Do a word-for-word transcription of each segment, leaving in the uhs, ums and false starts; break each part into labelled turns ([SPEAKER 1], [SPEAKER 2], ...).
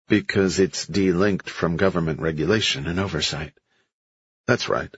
[SPEAKER 1] Because it's delinked from government regulation and oversight. That's right.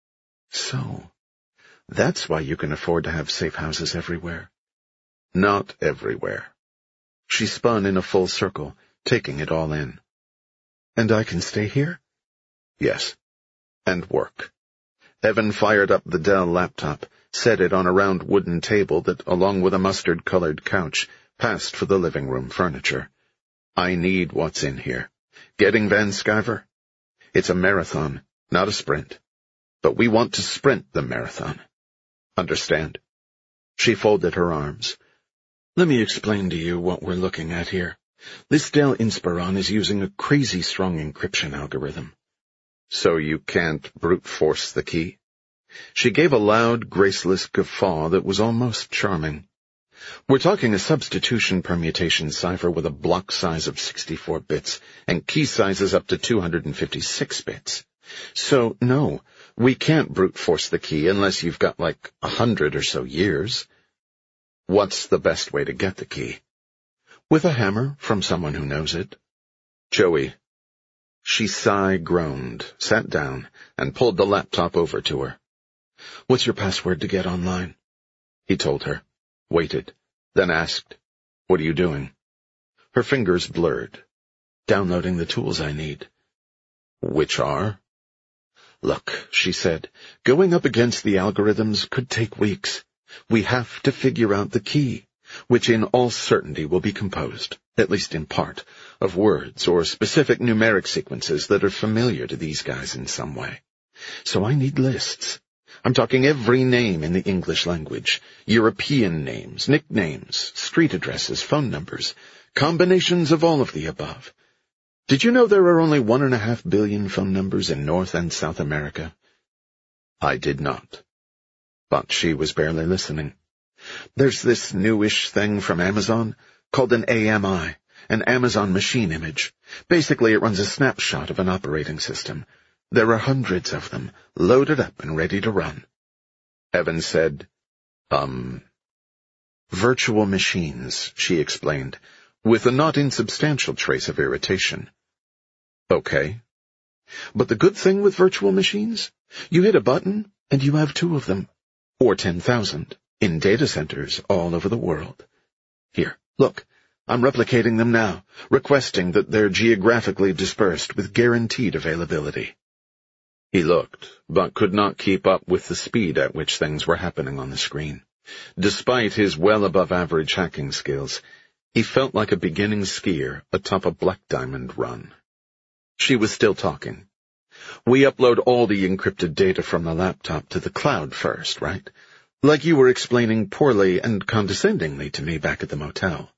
[SPEAKER 1] So, that's why you can afford to have safe houses everywhere. Not everywhere. She spun in a full circle, taking it all in. And I can stay here? Yes. And work. Evan fired up the Dell laptop, set it on a round wooden table that, along with a mustard-colored couch, passed for the living room furniture. I need what's in here. Getting Van Sciver? It's a marathon, not a sprint. But we want to sprint the marathon. Understand? She folded her arms. Let me explain to you what we're looking at here. This Dell Inspiron is using a crazy strong encryption algorithm. So you can't brute force the key? She gave a loud, graceless guffaw that was almost charming. We're talking a substitution permutation cipher with a block size of sixty-four bits and key sizes up to two hundred fifty-six bits. So, no, we can't brute force the key unless you've got like a hundred or so years. What's the best way to get the key? With a hammer from someone who knows it. Joey. She sigh-groaned, sat down, and pulled the laptop over to her. What's your password to get online? He told her, waited, then asked, What are you doing? Her fingers blurred. Downloading the tools I need. Which are? Look, she said, going up against the algorithms could take weeks. We have to figure out the key, which in all certainty will be composed, at least in part, of words or specific numeric sequences that are familiar to these guys in some way. So I need lists. I'm talking every name in the English language, European names, nicknames, street addresses, phone numbers, combinations of all of the above. Did you know there are only one and a half billion phone numbers in North and South America? I did not. But she was barely listening. There's this newish thing from Amazon called an A M I, an Amazon Machine Image. Basically, it runs a snapshot of an operating system. There are hundreds of them, loaded up and ready to run. Evan said, um... Virtual machines, she explained, with a not insubstantial trace of irritation. Okay. But the good thing with virtual machines? You hit a button, and you have two of them. Or ten thousand, in data centers all over the world. Here, look, I'm replicating them now, requesting that they're geographically dispersed with guaranteed availability. He looked, but could not keep up with the speed at which things were happening on the screen. Despite his well-above-average hacking skills, he felt like a beginning skier atop a Black Diamond run. She was still talking. We upload all the encrypted data from the laptop to the cloud first, right? Like you were explaining poorly and condescendingly to me back at the motel.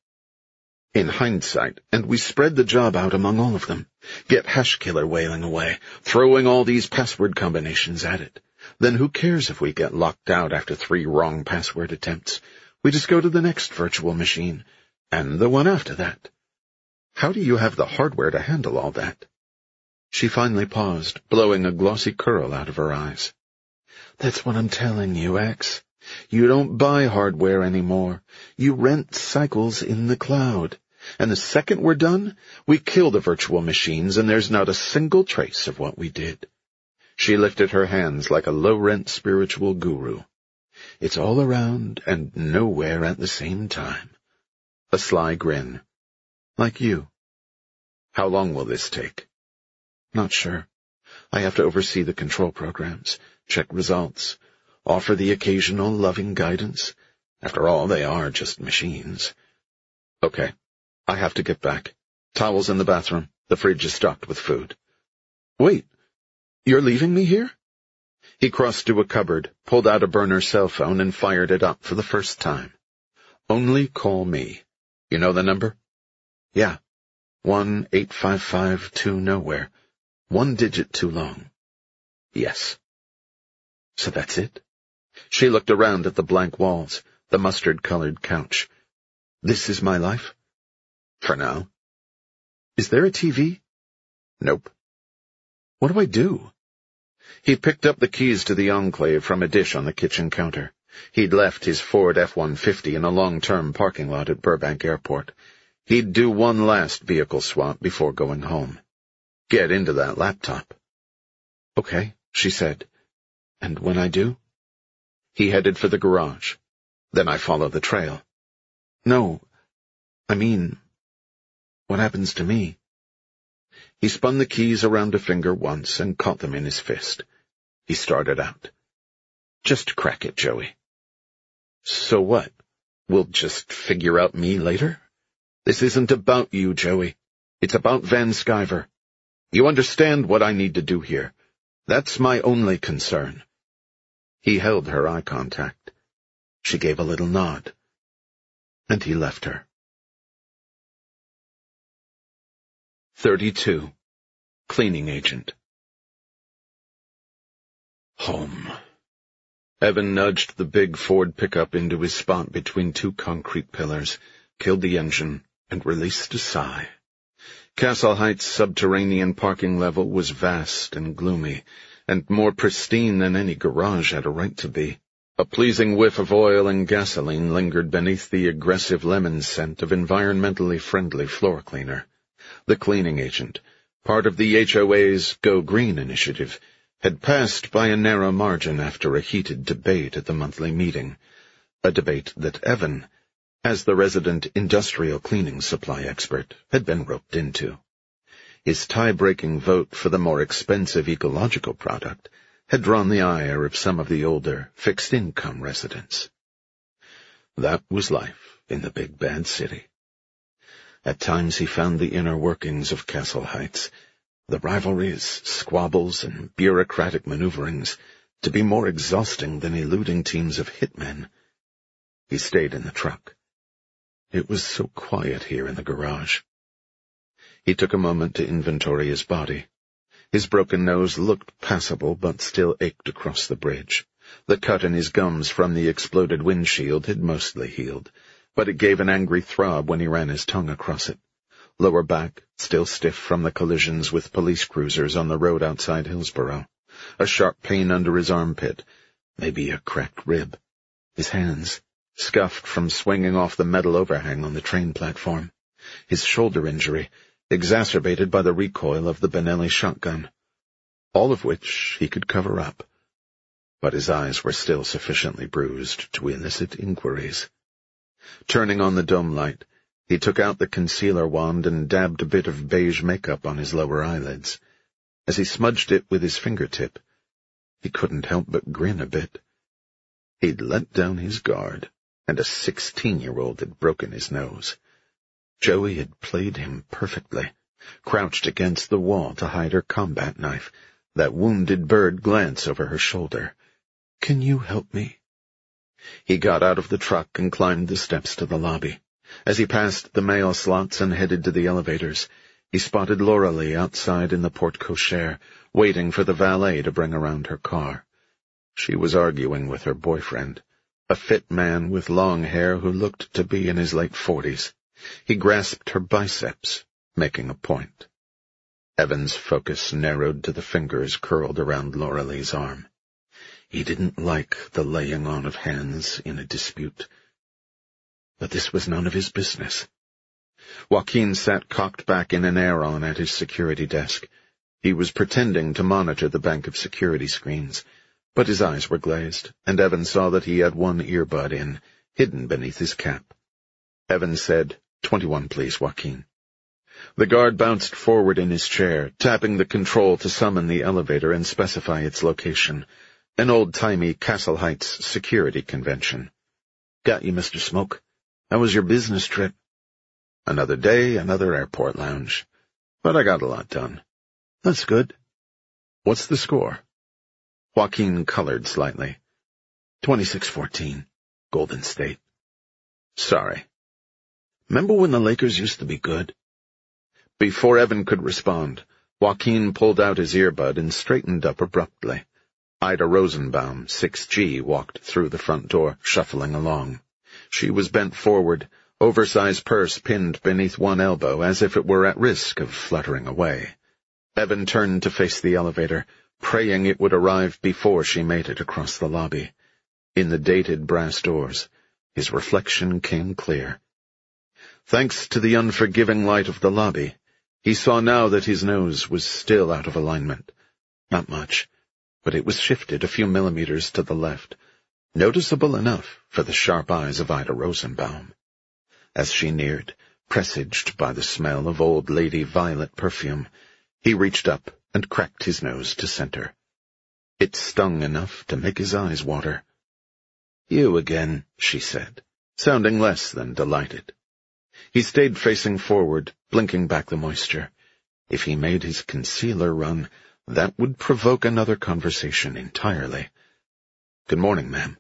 [SPEAKER 1] In hindsight, and we spread the job out among all of them. Get Hashkiller wailing away, throwing all these password combinations at it. Then who cares if we get locked out after three wrong password attempts? We just go to the next virtual machine, and the one after that. How do you have the hardware to handle all that? She finally paused, blowing a glossy curl out of her eyes. That's what I'm telling you, X. You don't buy hardware anymore. You rent cycles in the cloud. And the second we're done, we kill the virtual machines, and there's not a single trace of what we did. She lifted her hands like a low-rent spiritual guru. It's all around and nowhere at the same time. A sly grin. Like you. How long will this take? Not sure. I have to oversee the control programs, check results, offer the occasional loving guidance. After all, they are just machines. Okay, I have to get back. Towels in the bathroom. The fridge is stocked with food. Wait, you're leaving me here? He crossed to a cupboard, pulled out a burner cell phone, and fired it up for the first time. Only call me. You know the number? Yeah. One eight five five two nowhere. One digit too long. Yes. So that's it? She looked around at the blank walls, the mustard-colored couch. This is my life? For now. Is there a T V? Nope. What do I do? He picked up the keys to the Enclave from a dish on the kitchen counter. He'd left his Ford F one fifty in a long-term parking lot at Burbank Airport. He'd do one last vehicle swap before going home. Get into that laptop.
[SPEAKER 2] Okay, she said. And when I do?
[SPEAKER 1] He headed for the garage. Then I follow the trail.
[SPEAKER 2] No, I mean, what happens to me?
[SPEAKER 1] He spun the keys around a finger once and caught them in his fist. He started out. Just crack it, Joey.
[SPEAKER 2] So what?
[SPEAKER 1] We'll just figure out me later? This isn't about you, Joey. It's about Van Sciver. You understand what I need to do here. That's my only concern. He held her eye contact. She gave a little nod. And he left her. Thirty-two. Cleaning agent. Home. Evan nudged the big Ford pickup into his spot between two concrete pillars, killed the engine, and released a sigh. Castle Heights' subterranean parking level was vast and gloomy, and more pristine than any garage had a right to be. A pleasing whiff of oil and gasoline lingered beneath the aggressive lemon scent of environmentally friendly floor cleaner. The cleaning agent, part of the H O A's Go Green initiative, had passed by a narrow margin after a heated debate at the monthly meeting, a debate that Evan, as the resident industrial cleaning supply expert, had been roped into. His tie-breaking vote for the more expensive ecological product had drawn the ire of some of the older, fixed-income residents. That was life in the big bad city. At times he found the inner workings of Castle Heights, the rivalries, squabbles, and bureaucratic maneuverings, to be more exhausting than eluding teams of hitmen. He stayed in the truck. It was so quiet here in the garage. He took a moment to inventory his body. His broken nose looked passable, but still ached across the bridge. The cut in his gums from the exploded windshield had mostly healed, but it gave an angry throb when he ran his tongue across it. Lower back, still stiff from the collisions with police cruisers on the road outside Hillsborough. A sharp pain under his armpit, maybe a cracked rib. His hands, scuffed from swinging off the metal overhang on the train platform. His shoulder injury, exacerbated by the recoil of the Benelli shotgun. All of which he could cover up. But his eyes were still sufficiently bruised to elicit inquiries. Turning on the dome light, he took out the concealer wand and dabbed a bit of beige makeup on his lower eyelids. As he smudged it with his fingertip, he couldn't help but grin a bit. He'd let down his guard, and a sixteen-year-old had broken his nose. Joey had played him perfectly, crouched against the wall to hide her combat knife, that wounded bird glance over her shoulder. "Can you help me?" He got out of the truck and climbed the steps to the lobby. As he passed the mail slots and headed to the elevators, he spotted Lauralee outside in the porte-cochere, waiting for the valet to bring around her car. She was arguing with her boyfriend, a fit man with long hair who looked to be in his late forties. He grasped her biceps, making a point. Evan's focus narrowed to the fingers curled around Lauralee's arm. He didn't like the laying on of hands in a dispute. But this was none of his business. Joaquin sat cocked back in an Aeron at his security desk. He was pretending to monitor the bank of security screens, but his eyes were glazed, and Evan saw that he had one earbud in, hidden beneath his cap. Evan said, twenty-one, please, Joaquin." The guard bounced forward in his chair, tapping the control to summon the elevator and specify its location, an old-timey Castle Heights security convention. "Got you, Mister Smoke. How was your business trip?" "Another day, another airport lounge. But I got a lot done." "That's good." "What's the score?" Joaquin colored slightly. twenty-six fourteen, Golden State." "Sorry. Remember when the Lakers used to be good?" Before Evan could respond, Joaquin pulled out his earbud and straightened up abruptly. Ida Rosenbaum, six G, walked through the front door, shuffling along. She was bent forward, oversized purse pinned beneath one elbow as if it were at risk of fluttering away. Evan turned to face the elevator, praying it would arrive before she made it across the lobby. In the dated brass doors, his reflection came clear. Thanks to the unforgiving light of the lobby, he saw now that his nose was still out of alignment. Not much, but it was shifted a few millimeters to the left, noticeable enough for the sharp eyes of Ida Rosenbaum. As she neared, presaged by the smell of old Lady Violet perfume, he reached up and cracked his nose to center. It stung enough to make his eyes water. "You again," she said, sounding less than delighted. He stayed facing forward, blinking back the moisture. If he made his concealer run, that would provoke another conversation entirely. "Good morning, ma'am."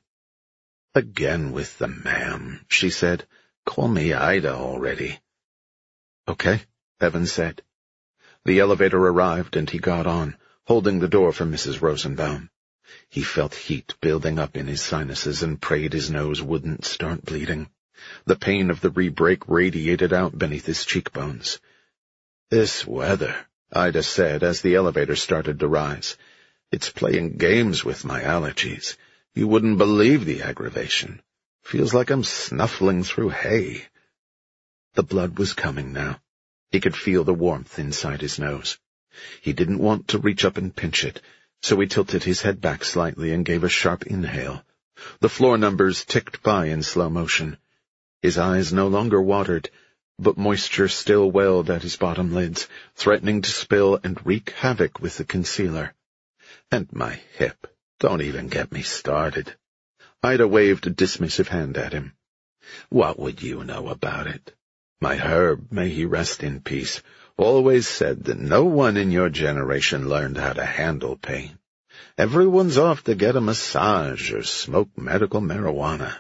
[SPEAKER 1] "Again with the ma'am," she said. "Call me Ida already." "Okay," Evan said. The elevator arrived and he got on, holding the door for Missus Rosenbaum. He felt heat building up in his sinuses and prayed his nose wouldn't start bleeding. The pain of the re-brake radiated out beneath his cheekbones. "This weather," Ida said as the elevator started to rise. "It's playing games with my allergies. You wouldn't believe the aggravation. Feels like I'm snuffling through hay." The blood was coming now. He could feel the warmth inside his nose. He didn't want to reach up and pinch it, so he tilted his head back slightly and gave a sharp inhale. The floor numbers ticked by in slow motion. His eyes no longer watered, but moisture still welled at his bottom lids, threatening to spill and wreak havoc with the concealer. "And my hip. Don't even get me started." Ida waved a dismissive hand at him. "What would you know about it? My Herb, may he rest in peace, always said that no one in your generation learned how to handle pain. Everyone's off to get a massage or smoke medical marijuana."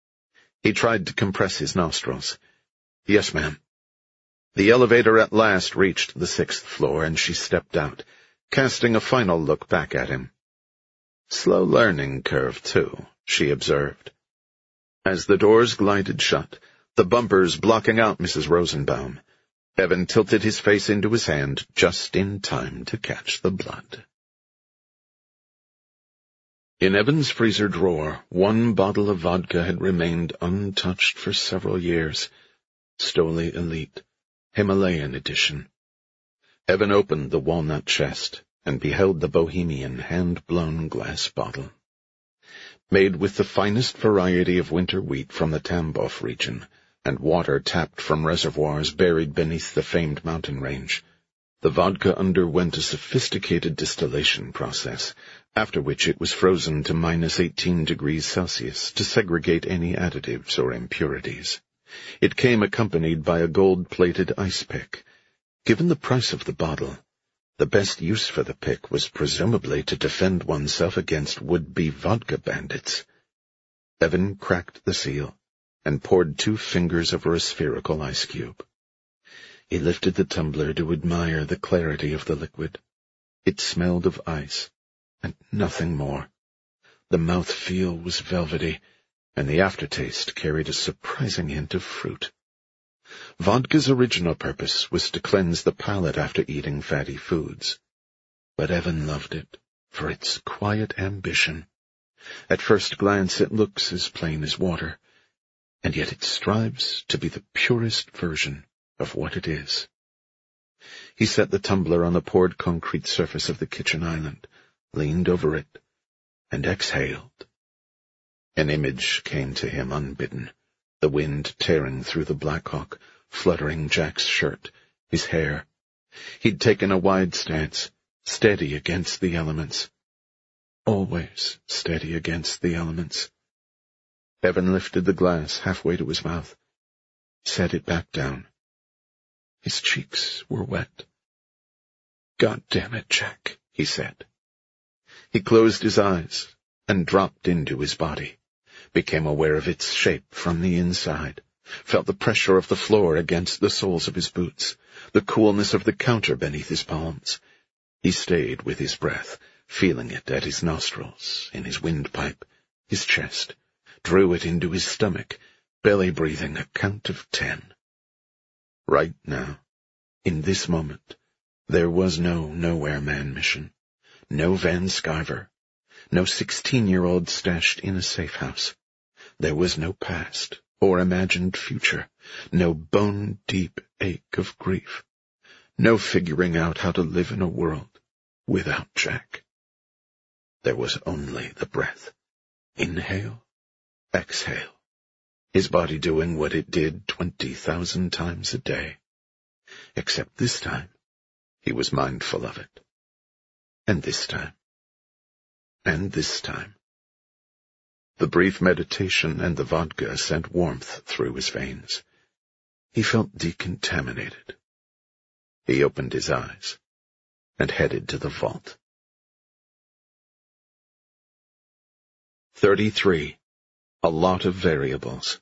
[SPEAKER 1] He tried to compress his nostrils. "Yes, ma'am." The elevator at last reached the sixth floor, and she stepped out, casting a final look back at him. "Slow learning curve, too," she observed. As the doors glided shut, the bumpers blocking out Missus Rosenbaum, Evan tilted his face into his hand just in time to catch the blood. In Evan's freezer drawer, one bottle of vodka had remained untouched for several years. Stoli Elite, Himalayan edition. Evan opened the walnut chest and beheld the Bohemian hand-blown glass bottle. Made with the finest variety of winter wheat from the Tambov region, and water tapped from reservoirs buried beneath the famed mountain range, the vodka underwent a sophisticated distillation process, after which it was frozen to minus eighteen degrees Celsius to segregate any additives or impurities. It came accompanied by a gold-plated ice pick. Given the price of the bottle, the best use for the pick was presumably to defend oneself against would-be vodka bandits. Evan cracked the seal and poured two fingers over a spherical ice cube. He lifted the tumbler to admire the clarity of the liquid. It smelled of ice, and nothing more. The mouth-feel was velvety, and the aftertaste carried a surprising hint of fruit. Vodka's original purpose was to cleanse the palate after eating fatty foods. But Evan loved it for its quiet ambition. At first glance it looks as plain as water, and yet it strives to be the purest version of what it is. He set the tumbler on the poured concrete surface of the kitchen island, leaned over it, and exhaled. An image came to him unbidden, the wind tearing through the Blackhawk, fluttering Jack's shirt, his hair. He'd taken a wide stance, steady against the elements. Always steady against the elements. Evan lifted the glass halfway to his mouth, set it back down. His cheeks were wet. "God damn it, Jack," he said. He closed his eyes and dropped into his body, became aware of its shape from the inside, felt the pressure of the floor against the soles of his boots, the coolness of the counter beneath his palms. He stayed with his breath, feeling it at his nostrils, in his windpipe, his chest, drew it into his stomach, belly breathing a count of ten. Right now, in this moment, there was no Nowhere Man mission, no Van Sciver, no sixteen-year-old stashed in a safe house. There was no past or imagined future, no bone-deep ache of grief, no figuring out how to live in a world without Jack. There was only the breath. Inhale, exhale, his body doing what it did twenty thousand times a day. Except this time, he was mindful of it. And this time. And this time. The brief meditation and the vodka sent warmth through his veins. He felt decontaminated. He opened his eyes and headed to the vault. thirty-three. A lot of variables.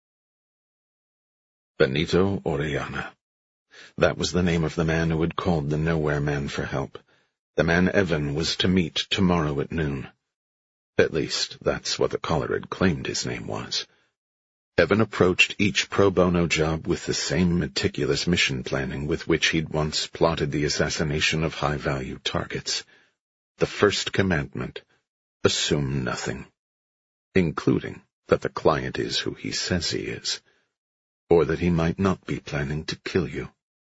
[SPEAKER 1] Benito Orellana. That was the name of the man who had called the Nowhere Man for help. The man Evan was to meet tomorrow at noon. At least, that's what the caller had claimed his name was. Evan approached each pro bono job with the same meticulous mission planning with which he'd once plotted the assassination of high-value targets. The first commandment: assume nothing, including that the client is who he says he is, or that he might not be planning to kill you.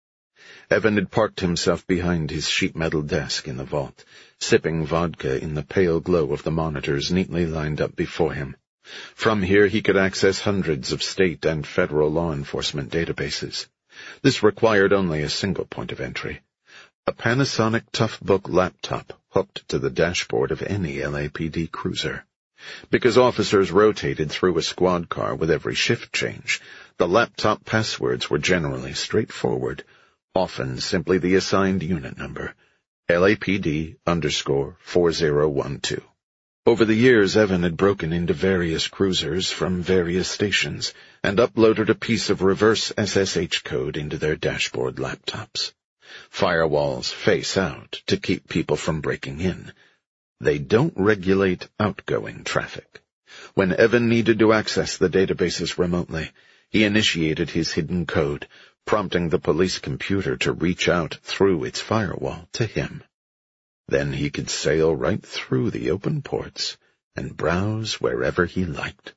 [SPEAKER 1] Evan had parked himself behind his sheet metal desk in the vault, sipping vodka in the pale glow of the monitors neatly lined up before him. From here he could access hundreds of state and federal law enforcement databases. This required only a single point of entry: a Panasonic Toughbook laptop hooked to the dashboard of any L A P D cruiser. Because officers rotated through a squad car with every shift change, the laptop passwords were generally straightforward, often simply the assigned unit number, L A P D underscore four zero one two. Over the years, Evan had broken into various cruisers from various stations and uploaded a piece of reverse S S H code into their dashboard laptops. Firewalls face out to keep people from breaking in. They don't regulate outgoing traffic. When Evan needed to access the databases remotely, he initiated his hidden code, prompting the police computer to reach out through its firewall to him. Then he could sail right through the open ports and browse wherever he liked.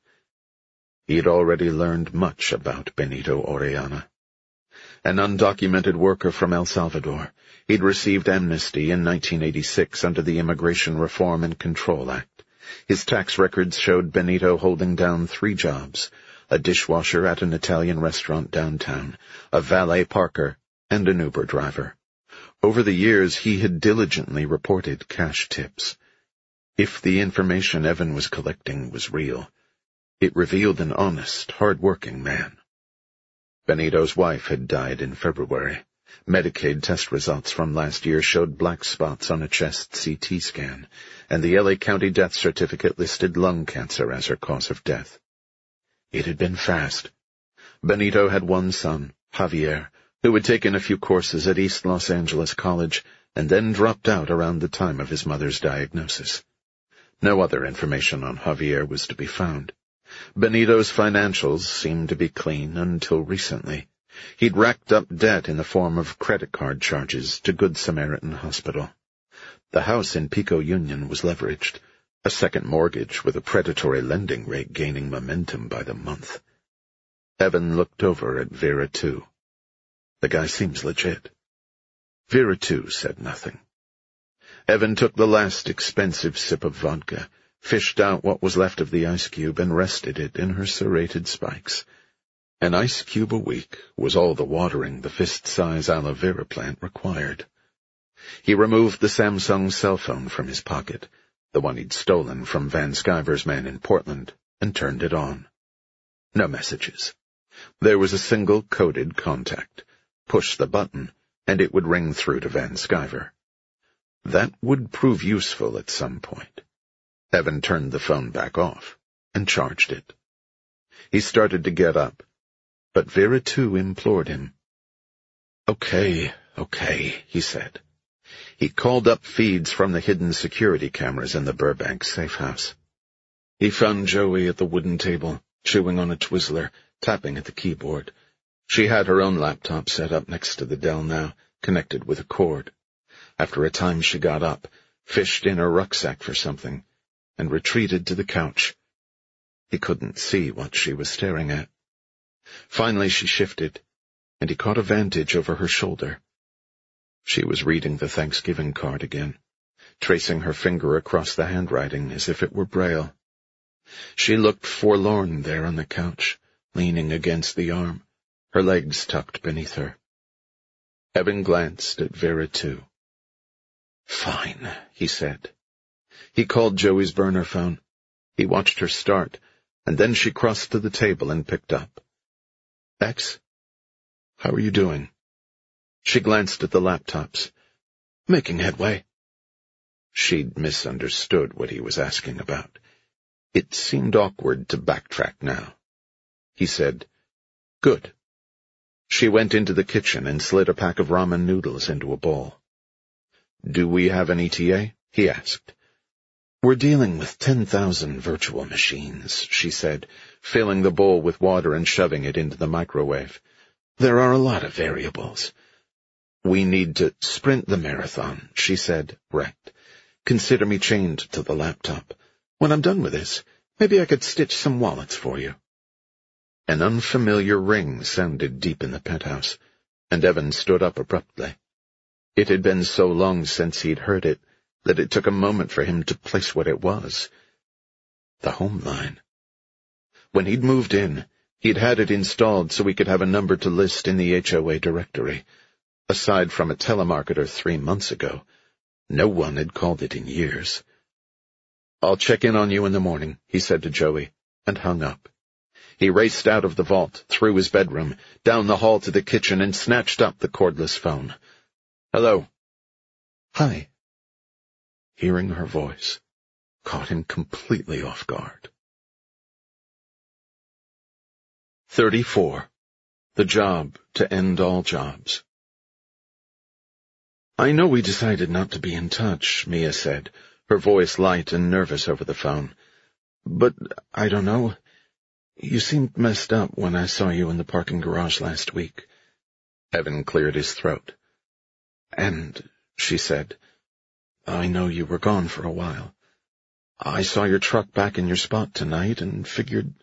[SPEAKER 1] He'd already learned much about Benito Orellana. An undocumented worker from El Salvador, he'd received amnesty in nineteen eighty-six under the Immigration Reform and Control Act. His tax records showed Benito holding down three jobs: a dishwasher at an Italian restaurant downtown, a valet parker, and an Uber driver. Over the years, he had diligently reported cash tips. If the information Evan was collecting was real, it revealed an honest, hard-working man. Benito's wife had died in February. Medicaid test results from last year showed black spots on a chest C T scan, and the L A County death certificate listed lung cancer as her cause of death. It had been fast. Benito had one son, Javier, who had taken a few courses at East Los Angeles College and then dropped out around the time of his mother's diagnosis. No other information on Javier was to be found. Benito's financials seemed to be clean until recently. He'd racked up debt in the form of credit card charges to Good Samaritan Hospital. The house in Pico Union was leveraged, a second mortgage with a predatory lending rate gaining momentum by the month. Evan looked over at Vera, too. The guy seems legit. Vera, too, said nothing. Evan took the last expensive sip of vodka, fished out what was left of the ice cube, and rested it in her serrated spikes. An ice cube a week was all the watering the fist-size aloe vera plant required. He removed the Samsung cell phone from his pocket, the one he'd stolen from Van Sciver's man in Portland, and turned it on. No messages. There was a single coded contact. Push the button, and it would ring through to Van Sciver. That would prove useful at some point. Evan turned the phone back off and charged it. He started to get up, but Vera, too, implored him. Okay, okay, he said. He called up feeds from the hidden security cameras in the Burbank safe house. He found Joey at the wooden table, chewing on a Twizzler, tapping at the keyboard. She had her own laptop set up next to the Dell now, connected with a cord. After a time she got up, fished in her rucksack for something, and retreated to the couch. He couldn't see what she was staring at. Finally she shifted, and he caught a vantage over her shoulder. She was reading the Thanksgiving card again, tracing her finger across the handwriting as if it were Braille. She looked forlorn there on the couch, leaning against the arm, her legs tucked beneath her. Evan glanced at Vera too. "Fine," he said. He called Joey's burner phone. He watched her start, and then she crossed to the table and picked up. "X? How are you doing?" She glanced at the laptops. "Making headway." She'd misunderstood what he was asking about. It seemed awkward to backtrack now. He said, "Good." She went into the kitchen and slid a pack of ramen noodles into a bowl. "Do we have an E T A?" he asked. "We're dealing with ten thousand virtual machines," she said, filling the bowl with water and shoving it into the microwave. "There are a lot of variables." "We need to sprint the marathon," she said, wrecked. "Consider me chained to the laptop. When I'm done with this, maybe I could stitch some wallets for you." An unfamiliar ring sounded deep in the penthouse, and Evan stood up abruptly. It had been so long since he'd heard it that it took a moment for him to place what it was. The home line. When he'd moved in, he'd had it installed so he could have a number to list in the H O A directory. Aside from a telemarketer three months ago, no one had called it in years. "I'll check in on you in the morning," he said to Joey, and hung up. He raced out of the vault, through his bedroom, down the hall to the kitchen, and snatched up the cordless phone. "Hello." "Hi." Hearing her voice caught him completely off guard. thirty-four. The job to end all jobs. "I know we decided not to be in touch," Mia said, her voice light and nervous over the phone. "But, I don't know. You seemed messed up when I saw you in the parking garage last week." Evan cleared his throat. "And," she said, "I know you were gone for a while. I saw your truck back in your spot tonight and figured...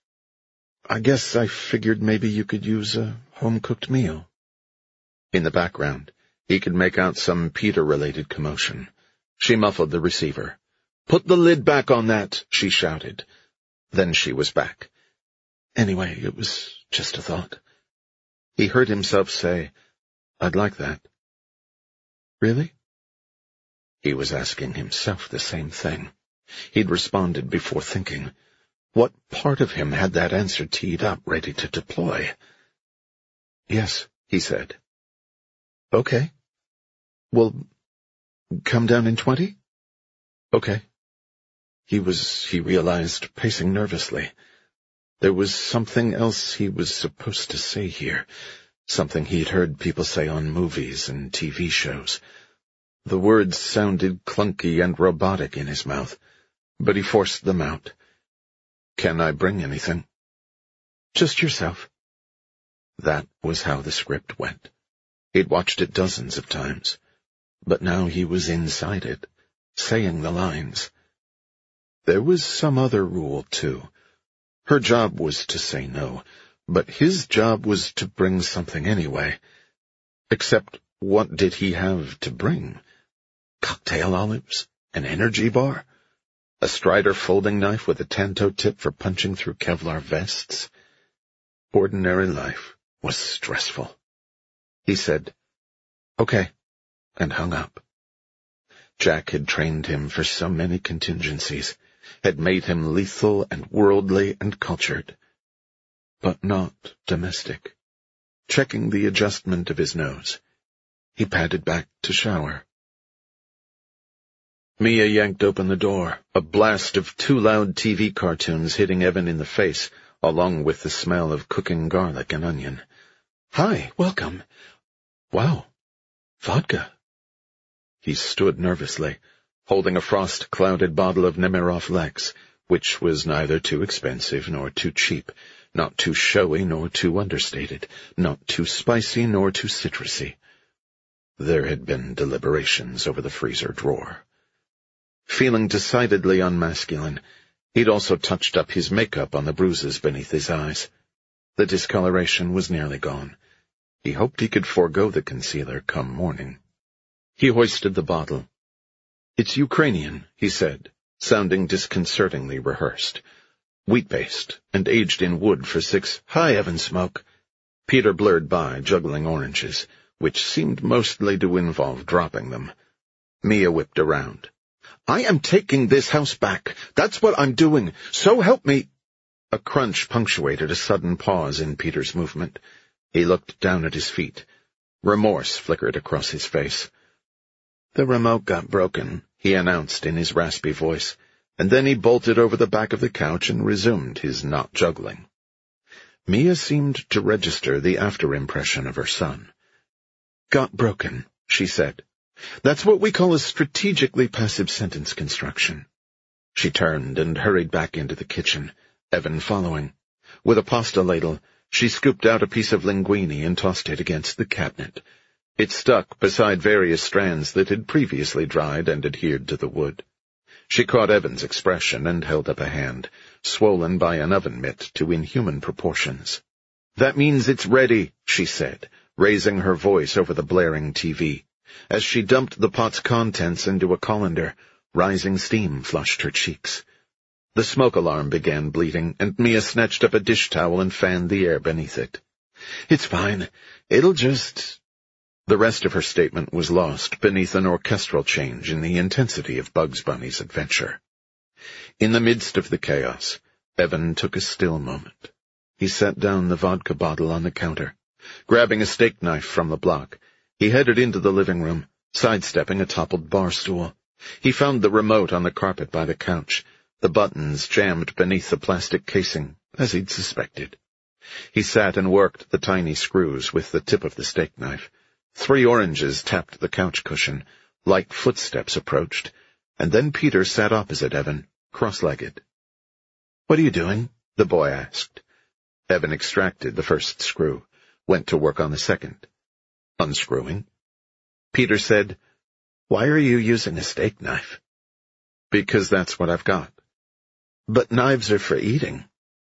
[SPEAKER 1] I guess I figured maybe you could use a home-cooked meal." In the background, he could make out some Peter-related commotion. She muffled the receiver. "Put the lid back on that," she shouted. Then she was back. "Anyway, it was just a thought." He heard himself say, "I'd like that." "Really?" He was asking himself the same thing. He'd responded before thinking. What part of him had that answer teed up, ready to deploy? "Yes," he said. "Okay. Well, come down in twenty?" "Okay." He was, he realized, pacing nervously. There was something else he was supposed to say here, something he'd heard people say on movies and T V shows. The words sounded clunky and robotic in his mouth, but he forced them out. "Can I bring anything?" "Just yourself." That was how the script went. He'd watched it dozens of times, but now he was inside it, saying the lines. There was some other rule, too. Her job was to say no, but his job was to bring something anyway. Except, what did he have to bring? Cocktail olives? An energy bar? A Strider folding knife with a tanto tip for punching through Kevlar vests? Ordinary life was stressful. He said, "Okay," and hung up. Jack had trained him for so many contingencies, had made him lethal and worldly and cultured, but not domestic. Checking the adjustment of his nose, he padded back to shower. Mia yanked open the door, a blast of too loud T V cartoons hitting Evan in the face, along with the smell of cooking garlic and onion. "Hi, welcome. Wow, vodka." He stood nervously, holding a frost-clouded bottle of Nemiroff Lex, which was neither too expensive nor too cheap, not too showy nor too understated, not too spicy nor too citrusy. There had been deliberations over the freezer drawer. Feeling decidedly unmasculine, he'd also touched up his makeup on the bruises beneath his eyes. The discoloration was nearly gone. He hoped he could forego the concealer come morning. He hoisted the bottle. "It's Ukrainian," he said, sounding disconcertingly rehearsed. "Wheat-based, and aged in wood for six—" "Hi, Evan Smoke." Peter blurred by, juggling oranges, which seemed mostly to involve dropping them. Mia whipped around. "I am taking this house back. That's what I'm doing. So help me." A crunch punctuated a sudden pause in Peter's movement. He looked down at his feet. Remorse flickered across his face. "The remote got broken," he announced in his raspy voice, and then he bolted over the back of the couch and resumed his not juggling. Mia seemed to register the after-impression of her son. "Got broken," she said. "That's what we call a strategically passive sentence construction." She turned and hurried back into the kitchen, Evan following. With a pasta ladle, she scooped out a piece of linguine and tossed it against the cabinet. It stuck beside various strands that had previously dried and adhered to the wood. She caught Evan's expression and held up a hand, swollen by an oven mitt to inhuman proportions. "That means it's ready," she said, raising her voice over the blaring T V. As she dumped the pot's contents into a colander, rising steam flushed her cheeks. The smoke alarm began bleating, and Mia snatched up a dish towel and fanned the air beneath it. "It's fine. It'll just—" The rest of her statement was lost beneath an orchestral change in the intensity of Bugs Bunny's adventure. In the midst of the chaos, Evan took a still moment. He set down the vodka bottle on the counter. Grabbing a steak knife from the block, he headed into the living room, sidestepping a toppled bar stool. He found the remote on the carpet by the couch, the buttons jammed beneath the plastic casing, as he'd suspected. He sat and worked the tiny screws with the tip of the steak knife. Three oranges tapped the couch cushion, light footsteps approached, and then Peter sat opposite Evan, cross-legged. "What are you doing?" the boy asked. Evan extracted the first screw, went to work on the second. Unscrewing. Peter said, "Why are you using a steak knife?" "Because that's what I've got." "But knives are for eating."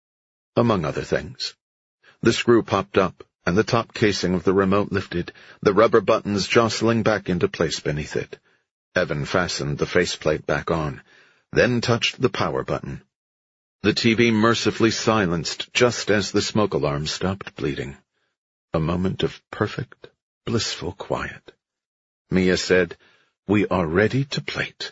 [SPEAKER 1] "Among other things." The screw popped up, and the top casing of the remote lifted, the rubber buttons jostling back into place beneath it. Evan fastened the faceplate back on, then touched the power button. The T V mercifully silenced just as the smoke alarm stopped bleeding. A moment of perfect, blissful quiet. Mia said, "We are ready to plate."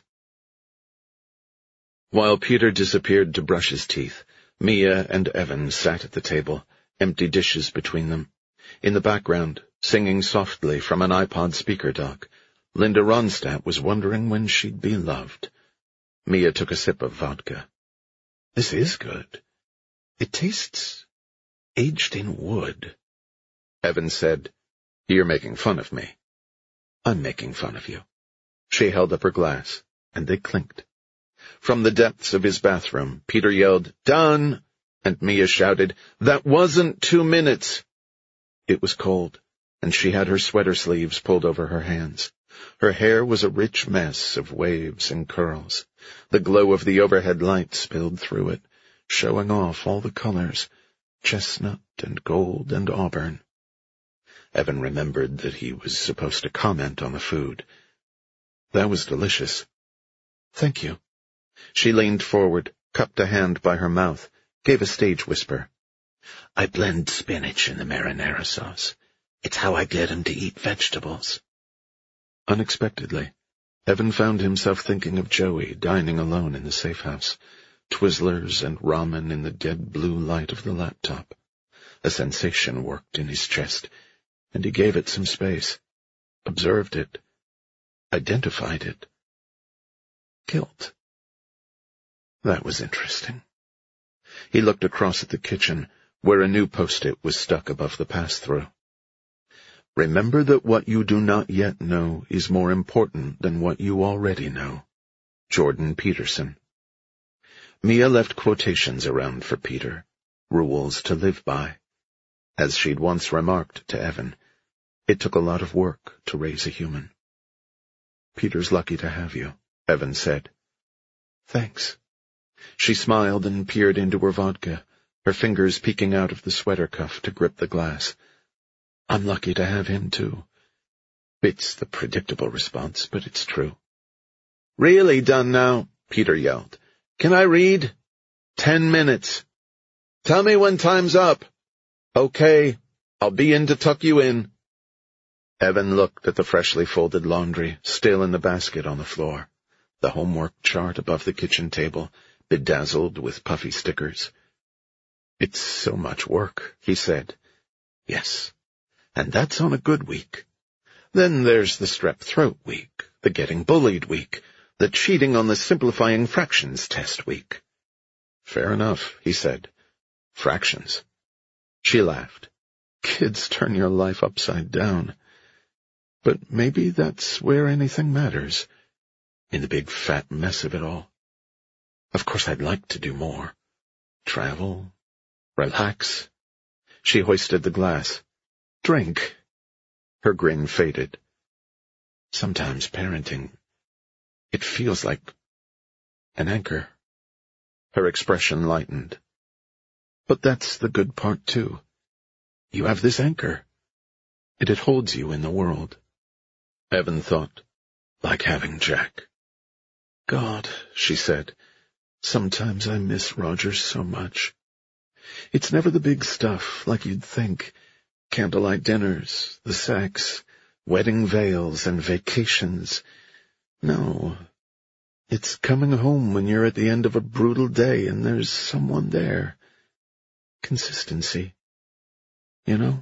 [SPEAKER 1] While Peter disappeared to brush his teeth, Mia and Evan sat at the table, empty dishes between them. In the background, singing softly from an iPod speaker dock, Linda Ronstadt was wondering when she'd be loved. Mia took a sip of vodka. "This is good. It tastes aged in wood." Evan said, "You're making fun of me." "I'm making fun of you." She held up her glass, and they clinked. From the depths of his bathroom, Peter yelled, "Done!" and Mia shouted, "That wasn't two minutes!" It was cold, and she had her sweater sleeves pulled over her hands. Her hair was a rich mess of waves and curls. The glow of the overhead light spilled through it, showing off all the colors, chestnut and gold and auburn. Evan remembered that he was supposed to comment on the food. "That was delicious." "Thank you." She leaned forward, cupped a hand by her mouth, gave a stage whisper. "I blend spinach in the marinara sauce. It's how I get him to eat vegetables." Unexpectedly, Evan found himself thinking of Joey dining alone in the safe house, Twizzlers and ramen in the dead blue light of the laptop. A sensation worked in his chest, and he gave it some space, observed it, identified it. Guilt. That was interesting. He looked across at the kitchen, where a new post-it was stuck above the pass-through. "Remember that what you do not yet know is more important than what you already know." Jordan Peterson. Mia left quotations around for Peter, rules to live by. As she'd once remarked to Evan, it took a lot of work to raise a human. "Peter's lucky to have you," Evan said. "Thanks." She smiled and peered into her vodka, her fingers peeking out of the sweater cuff to grip the glass. I'm lucky to have him, too. It's the predictable response, but it's true. Really done now, Peter yelled. Can I read? Ten minutes. Tell me when time's up. Okay, I'll be in to tuck you in. Evan looked at the freshly folded laundry, still in the basket on the floor, the homework chart above the kitchen table, bedazzled with puffy stickers. It's so much work, he said. Yes, and that's on a good week. Then there's the strep throat week, the getting bullied week, the cheating on the simplifying fractions test week. Fair enough, he said. Fractions. She laughed. Kids turn your life upside down. But maybe that's where anything matters, in the big fat mess of it all. Of course I'd like to do more. Travel, relax. She hoisted the glass. Drink. Her grin faded. Sometimes parenting, it feels like an anchor. Her expression lightened. But that's the good part, too. You have this anchor, and it holds you in the world. Evan thought, like having Jack. God, she said, sometimes I miss Roger so much. It's never the big stuff like you'd think. Candlelight dinners, the sex, wedding veils, and vacations. No, it's coming home when you're at the end of a brutal day and there's someone there. Consistency. You know?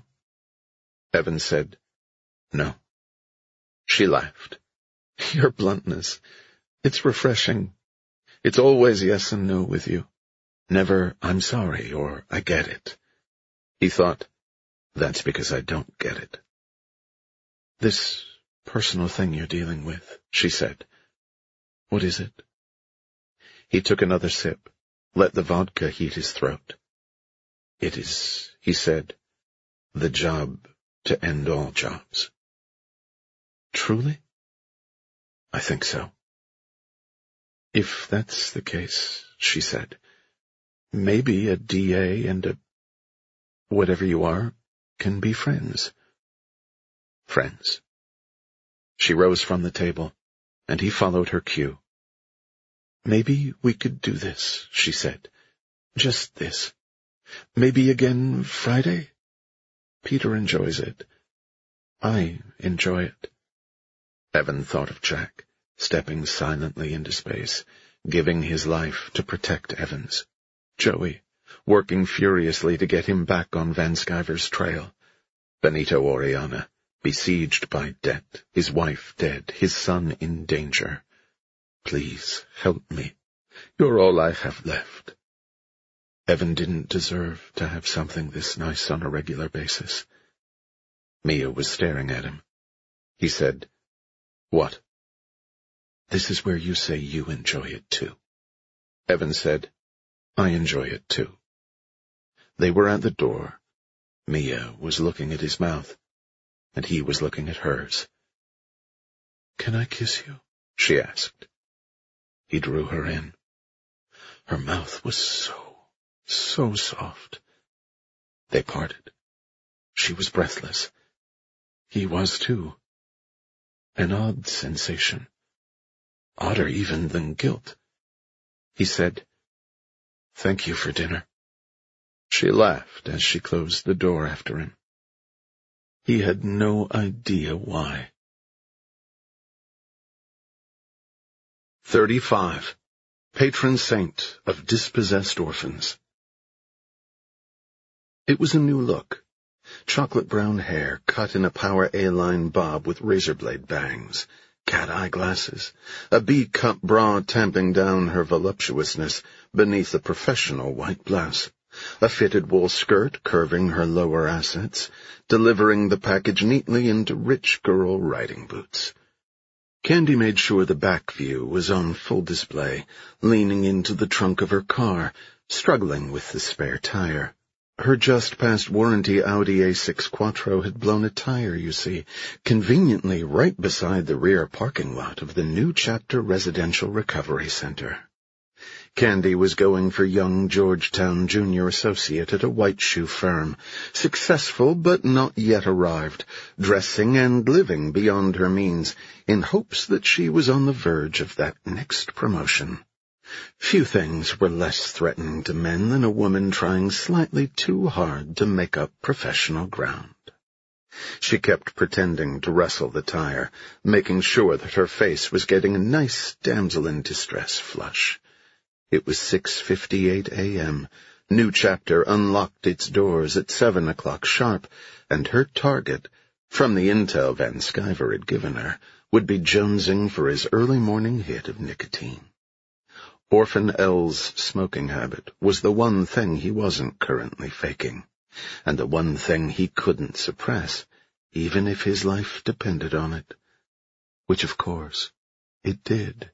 [SPEAKER 1] Evan said, no. She laughed. Your bluntness. It's refreshing. It's always yes and no with you. Never, I'm sorry, or I get it. He thought, that's because I don't get it. This personal thing you're dealing with, she said. What is it? He took another sip, let the vodka heat his throat. It is, he said, the job to end all jobs. Truly? I think so. If that's the case, she said, maybe a D A and a whatever you are can be friends. Friends. She rose from the table, and he followed her cue. Maybe we could do this, she said. Just this. Maybe again Friday? Peter enjoys it. I enjoy it. Evan thought of Jack, stepping silently into space, giving his life to protect Evans. Joey, working furiously to get him back on Van Sciver's trail. Benito Oriana, besieged by debt, his wife dead, his son in danger. Please, help me. You're all I have left. Evan didn't deserve to have something this nice on a regular basis. Mia was staring at him. He said, What? This is where you say you enjoy it too. Evan said, I enjoy it too. They were at the door. Mia was looking at his mouth, and he was looking at hers. Can I kiss you? She asked. He drew her in. Her mouth was so, so soft. They parted. She was breathless. He was too. An odd sensation. Odder even than guilt. He said, Thank you for dinner. She laughed as she closed the door after him. He had no idea why. Thirty-five. Patron saint of dispossessed orphans. It was a new look. Chocolate brown hair cut in a power A-line bob with razor blade bangs, cat-eye glasses, a B-cup bra tamping down her voluptuousness beneath a professional white blouse, a fitted wool skirt curving her lower assets, delivering the package neatly into rich girl riding boots. Candy made sure the back view was on full display, leaning into the trunk of her car, struggling with the spare tire. Her just-past warranty Audi A six Quattro had blown a tire, you see, conveniently right beside the rear parking lot of the New Chapter Residential Recovery Center. Candy was going for young Georgetown junior associate at a white shoe firm, successful but not yet arrived, dressing and living beyond her means, in hopes that she was on the verge of that next promotion. Few things were less threatening to men than a woman trying slightly too hard to make up professional ground. She kept pretending to rustle the tire, making sure that her face was getting a nice damsel-in-distress flush. It was six fifty-eight a.m. New Chapter unlocked its doors at seven o'clock sharp, and her target, from the intel Van Sciver had given her, would be jonesing for his early morning hit of nicotine. Orphan L's smoking habit was the one thing he wasn't currently faking, and the one thing he couldn't suppress, even if his life depended on it. Which, of course, it did.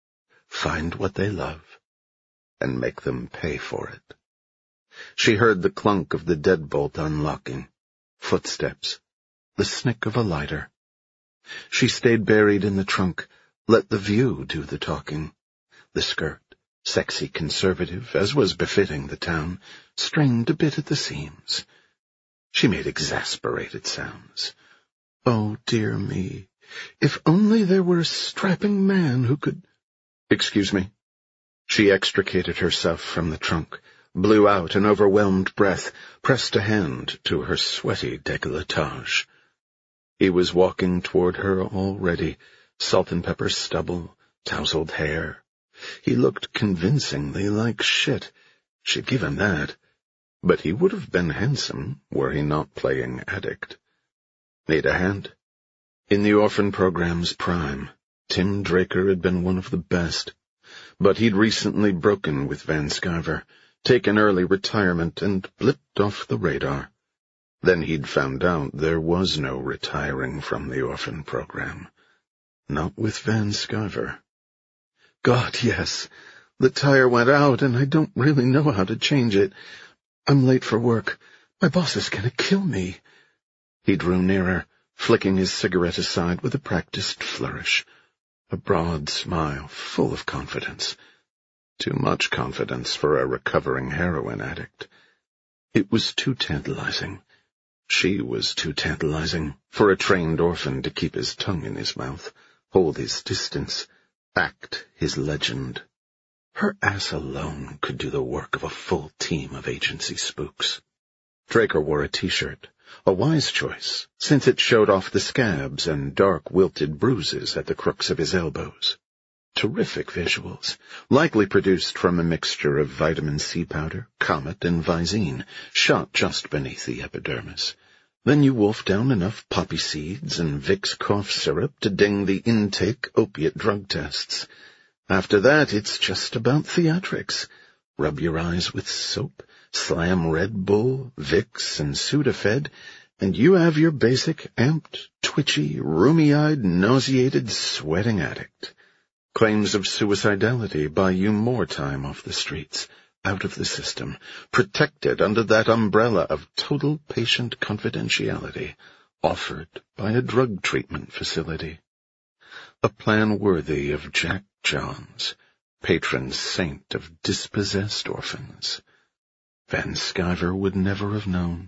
[SPEAKER 1] Find what they love, and make them pay for it. She heard the clunk of the deadbolt unlocking, footsteps, the snick of a lighter. She stayed buried in the trunk, let the view do the talking. The skirt, sexy conservative, as was befitting the town, strained a bit at the seams. She made exasperated sounds. Oh, dear me, if only there were a strapping man who could— Excuse me. She extricated herself from the trunk, blew out an overwhelmed breath, pressed a hand to her sweaty décolletage. He was walking toward her already, salt and pepper stubble, tousled hair. He looked convincingly like shit. She'd give him that. But he would have been handsome were he not playing addict. Need a hand? In the orphan program's prime, Tim Draker had been one of the best. But he'd recently broken with Van Sciver, taken early retirement, and blipped off the radar. Then he'd found out there was no retiring from the orphan program. Not with Van Sciver. God, yes. The tire went out, and I don't really know how to change it. I'm late for work. My boss is going to kill me. He drew nearer, flicking his cigarette aside with a practiced flourish. A broad smile, full of confidence. Too much confidence for a recovering heroin addict. It was too tantalizing. She was too tantalizing for a trained orphan to keep his tongue in his mouth, hold his distance, act his legend. Her ass alone could do the work of a full team of agency spooks. Draker wore a T-shirt, a wise choice, since it showed off the scabs and dark wilted bruises at the crooks of his elbows. Terrific visuals, likely produced from a mixture of vitamin C powder, Comet, and Visine, shot just beneath the epidermis. Then you wolf down enough poppy seeds and Vicks cough syrup to ding the intake opiate drug tests. After that, it's just about theatrics. Rub your eyes with soap, slam Red Bull, Vicks, and Sudafed, and you have your basic, amped, twitchy, roomy-eyed, nauseated, sweating addict. Claims of suicidality buy you more time off the streets, out of the system, protected under that umbrella of total patient confidentiality, offered by a drug treatment facility. A plan worthy of Jack Johns, patron saint of dispossessed orphans. Van Sciver would never have known.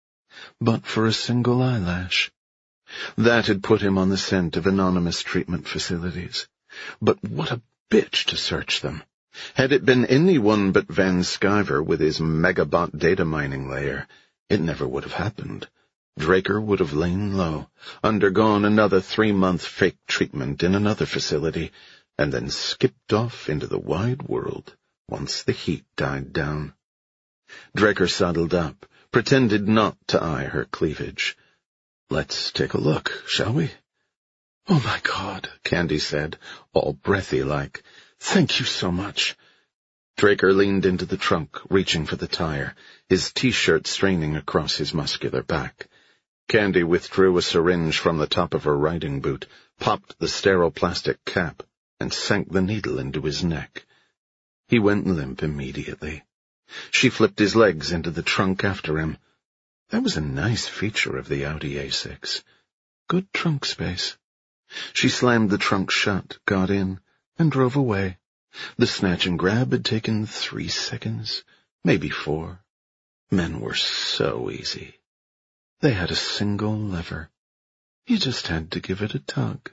[SPEAKER 1] But for a single eyelash. That had put him on the scent of anonymous treatment facilities. But what a bitch to search them. Had it been anyone but Van Sciver with his megabot data mining layer, it never would have happened. Draker would have lain low, undergone another three-month fake treatment in another facility, and then skipped off into the wide world once the heat died down. Draker saddled up, pretended not to eye her cleavage. Let's take a look, shall we? Oh, my God, Candy said, all breathy-like. Thank you so much. Draker leaned into the trunk, reaching for the tire, his T-shirt straining across his muscular back. Candy withdrew a syringe from the top of her riding boot, popped the sterile plastic cap, and sank the needle into his neck. He went limp immediately. She flipped his legs into the trunk after him. That was a nice feature of the Audi A six. Good trunk space. She slammed the trunk shut, got in, and drove away, The snatch and grab had taken three seconds, maybe four. Men were so easy. They had a single lever. You just had to give it a tug.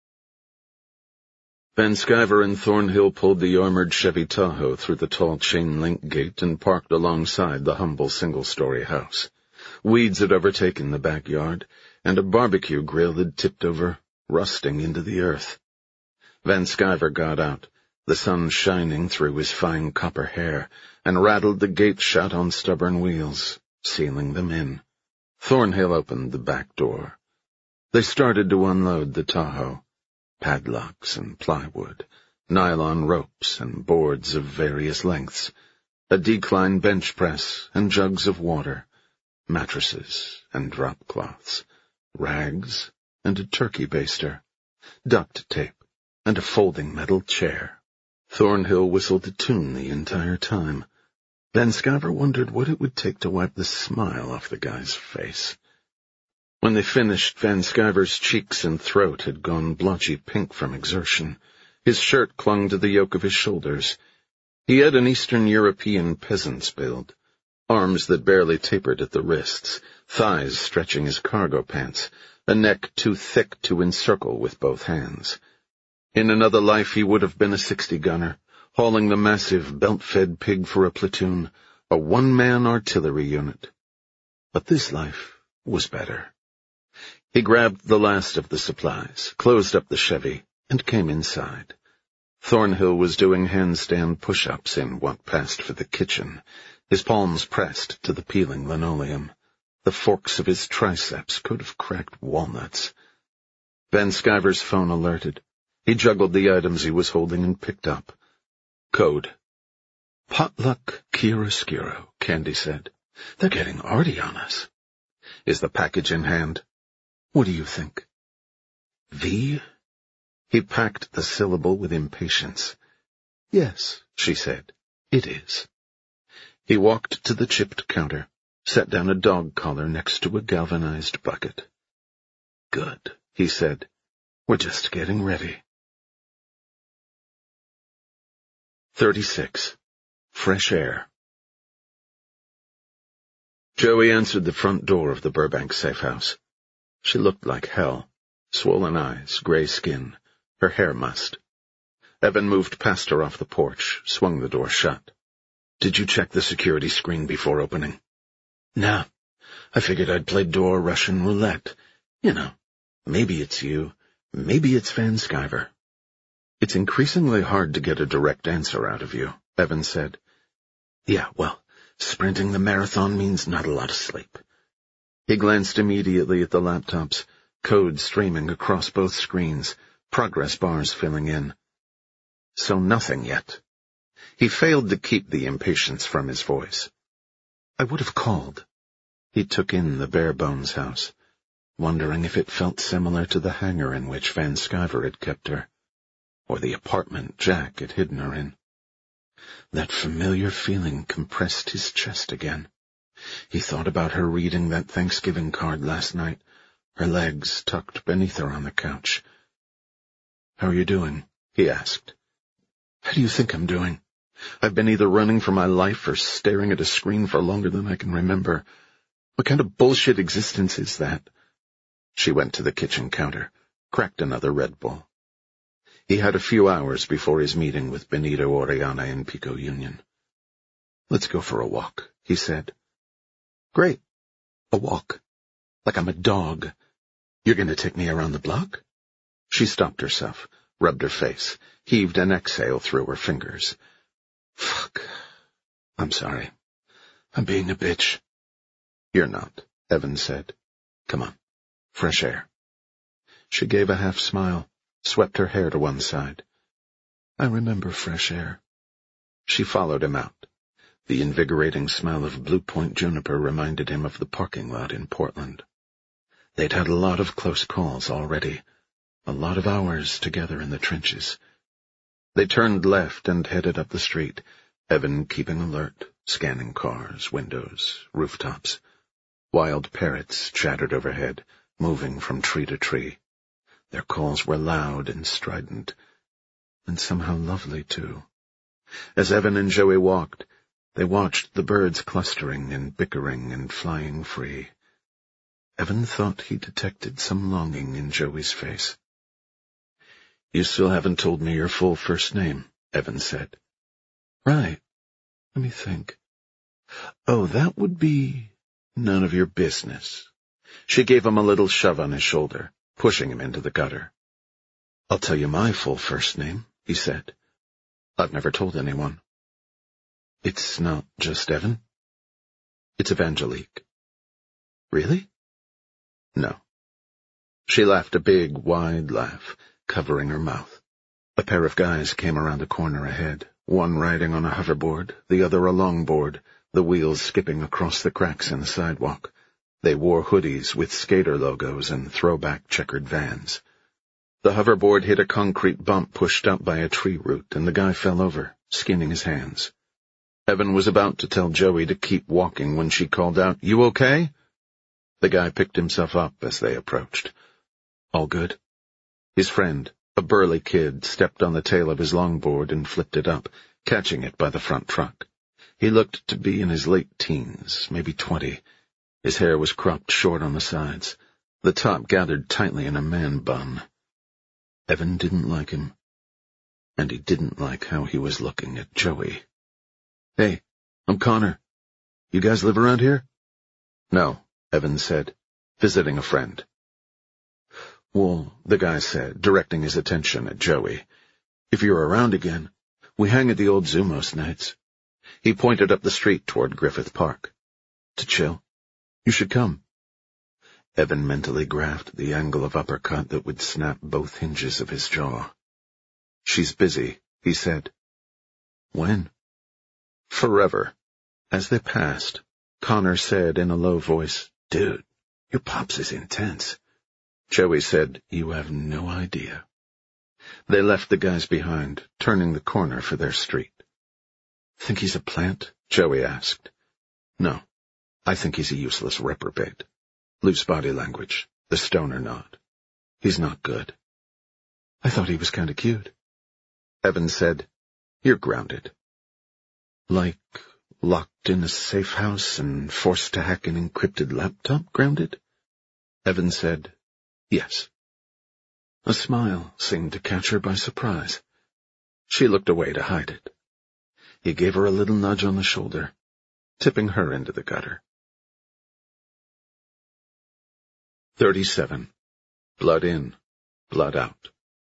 [SPEAKER 1] Van Sciver and Thornhill pulled the armored Chevy Tahoe through the tall chain-link gate and parked alongside the humble single-story house. Weeds had overtaken the backyard, and a barbecue grill had tipped over, rusting into the earth. Van Sciver got out, the sun shining through his fine copper hair, and rattled the gate shut on stubborn wheels, sealing them in. Thornhill opened the back door. They started to unload the Tahoe. Padlocks and plywood, nylon ropes and boards of various lengths, a decline bench press and jugs of water, mattresses and drop cloths, rags and a turkey baster, duct tape and a folding metal chair. Thornhill whistled a tune the entire time. Van Sciver wondered what it would take to wipe the smile off the guy's face. When they finished, Van Sciver's cheeks and throat had gone blotchy pink from exertion. His shirt clung to the yoke of his shoulders. He had an Eastern European peasant's build, arms that barely tapered at the wrists, thighs stretching as cargo pants, a neck too thick to encircle with both hands. In another life he would have been a sixty-gunner, hauling the massive belt-fed pig for a platoon, a one-man artillery unit. But this life was better. He grabbed the last of the supplies, closed up the Chevy, and came inside. Thornhill was doing handstand push-ups in what passed for the kitchen, his palms pressed to the peeling linoleum. The forks of his triceps could have cracked walnuts. Van Sciver's phone alerted. He juggled the items he was holding and picked up. Code. Potluck chiaroscuro, Candy said. They're getting arty on us. Is the package in hand? What do you think? V? He packed the syllable with impatience. Yes, she said. It is. He walked to the chipped counter, set down a dog collar next to a galvanized bucket. Good, he said. We're just getting ready. Thirty-six. Fresh air. Joey answered the front door of the Burbank safe house. She looked like hell. Swollen eyes, gray skin, her hair mussed. Evan moved past her off the porch, swung the door shut. Did you check the security screen before opening? Nah. I figured I'd play door Russian roulette. You know, maybe it's you, maybe it's Van Sciver. It's increasingly hard to get a direct answer out of you, Evan said. Yeah, well, sprinting the marathon means not a lot of sleep. He glanced immediately at the laptops, code streaming across both screens, progress bars filling in. So nothing yet. He failed to keep the impatience from his voice. I would have called. He took in the bare-bones house, wondering if it felt similar to the hangar in which Van Sciver had kept her, or the apartment Jack had hidden her in. That familiar feeling compressed his chest again. He thought about her reading that Thanksgiving card last night, her legs tucked beneath her on the couch. How are you doing? He asked. How do you think I'm doing? I've been either running for my life or staring at a screen for longer than I can remember. What kind of bullshit existence is that? She went to the kitchen counter, cracked another Red Bull. He had a few hours before his meeting with Benito Oriana in Pico Union. Let's go for a walk, he said. Great. A walk. Like I'm a dog. You're going to take me around the block? She stopped herself, rubbed her face, heaved an exhale through her fingers. Fuck. I'm sorry. I'm being a bitch. You're not, Evan said. Come on. Fresh air. She gave a half smile, swept her hair to one side. I remember fresh air. She followed him out. The invigorating smell of Blue Point juniper reminded him of the parking lot in Portland. They'd had a lot of close calls already, a lot of hours together in the trenches. They turned left and headed up the street, Evan keeping alert, scanning cars, windows, rooftops. Wild parrots chattered overhead, moving from tree to tree. Their calls were loud and strident, and somehow lovely, too. As Evan and Joey walked, they watched the birds clustering and bickering and flying free. Evan thought he detected some longing in Joey's face. "You still haven't told me your full first name," Evan said. "Right. Let me think. Oh, that would be none of your business." She gave him a little shove on his shoulder, pushing him into the gutter. "I'll tell you my full first name," he said. "I've never told anyone." "It's not just Evan?" "It's Evangelique." "Really?" "No." She laughed a big, wide laugh, covering her mouth. A pair of guys came around the corner ahead, one riding on a hoverboard, the other a longboard, the wheels skipping across the cracks in the sidewalk. They wore hoodies with skater logos and throwback checkered vans. The hoverboard hit a concrete bump pushed up by a tree root, and the guy fell over, skinning his hands. Evan was about to tell Joey to keep walking when she called out, "You okay?" The guy picked himself up as they approached. "All good?" His friend, a burly kid, stepped on the tail of his longboard and flipped it up, catching it by the front truck. He looked to be in his late teens, maybe twenty. His hair was cropped short on the sides, the top gathered tightly in a man bun. Evan didn't like him, and he didn't like how he was looking at Joey. "Hey, I'm Connor. You guys live around here?" "No," Evan said. "Visiting a friend." "Well," the guy said, directing his attention at Joey, "if you're around again, we hang at the old zoo most nights." He pointed up the street toward Griffith Park. "To chill. You should come." Evan mentally graphed the angle of uppercut that would snap both hinges of his jaw. "She's busy," he said. "When?" "Forever." As they passed, Connor said in a low voice, "Dude, your pops is intense." Joey said, "You have no idea." They left the guys behind, turning the corner for their street. "Think he's a plant?" Joey asked. "No, I think he's a useless reprobate. Loose body language, the stoner nod. He's not good." "I thought he was kind of cute." Evan said, "You're grounded." "Like locked in a safe house and forced to hack an encrypted laptop grounded?" Evan said, "Yes." A smile seemed to catch her by surprise. She looked away to hide it. He gave her a little nudge on the shoulder, tipping her into the gutter. Thirty-seven. Blood in, blood out.